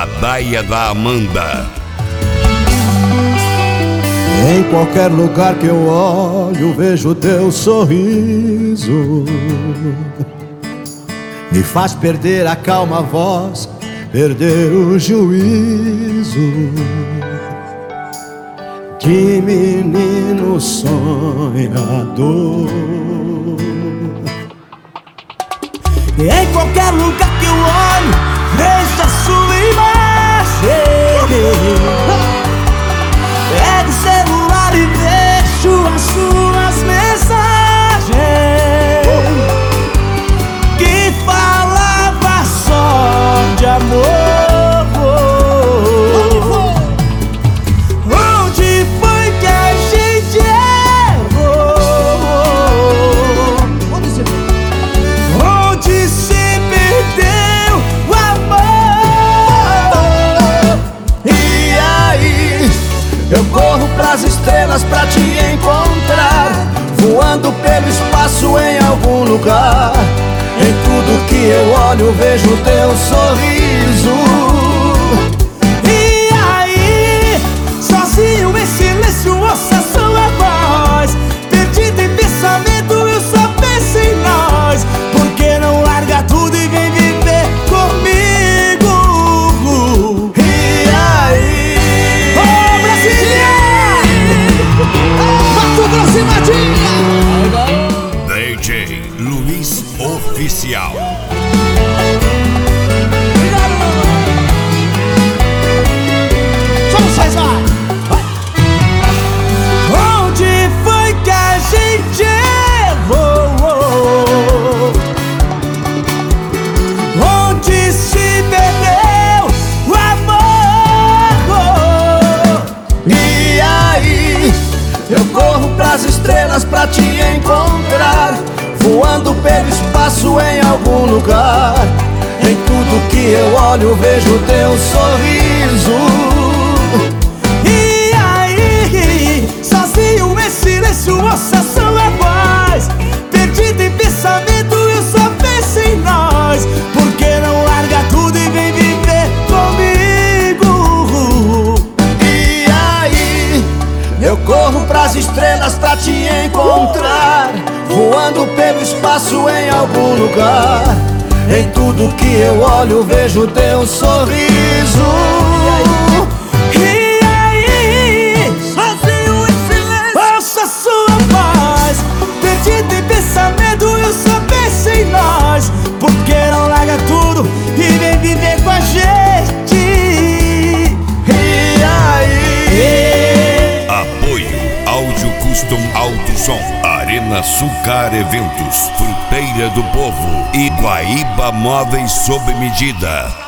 Ladaia da Amanda. Em qualquer lugar que eu olho, vejo teu sorriso. Me faz perder a calma voz, perder o juízo. Que menino sonhador. Em qualquer lugar que eu olho, vejo a sua imagem. Pego o celular e vejo as suas mensagens que falava só de amor. Onde foi que a gente errou? Onde se perdeu o amor? E aí, eu corro pras estrelas pra te encontrar, voando pelo espaço em algum lugar. Em tudo que eu olho vejo teu sorriso. E aí, sozinho em silêncio ouço a sua voz. Perdido em pensamento eu só penso em nós. Por que não larga tudo e vem viver comigo? E aí, ô Brasília, Mato Grosso e Madinha, DJ Luiz Oficial. só vocês, vai! Onde foi que a gente errou? Onde se perdeu o amor? E aí, eu corro pras estrelas pra te encontrar, voando pelo espaço em algum lugar. Em tudo que eu olho vejo teu sorriso. E aí, sozinho em silêncio ouço a sua voz. Perdido em pensamento eu só penso em nós. Por que não larga tudo e vem viver comigo? E aí, eu corro pras estrelas pra te encontrar, voando pelo espaço em algum lugar. Em tudo que eu olho vejo teu sorriso. E aí, sozinho em silêncio ouço a sua voz. Perdido em pensamento eu só penso em nós. Por que não larga tudo e vem viver com a gente? E aí, Apoio Áudio Custom Alto Som, Arena Sucar Eventos, Fruteira do Povo e Guaíba Móveis sob medida.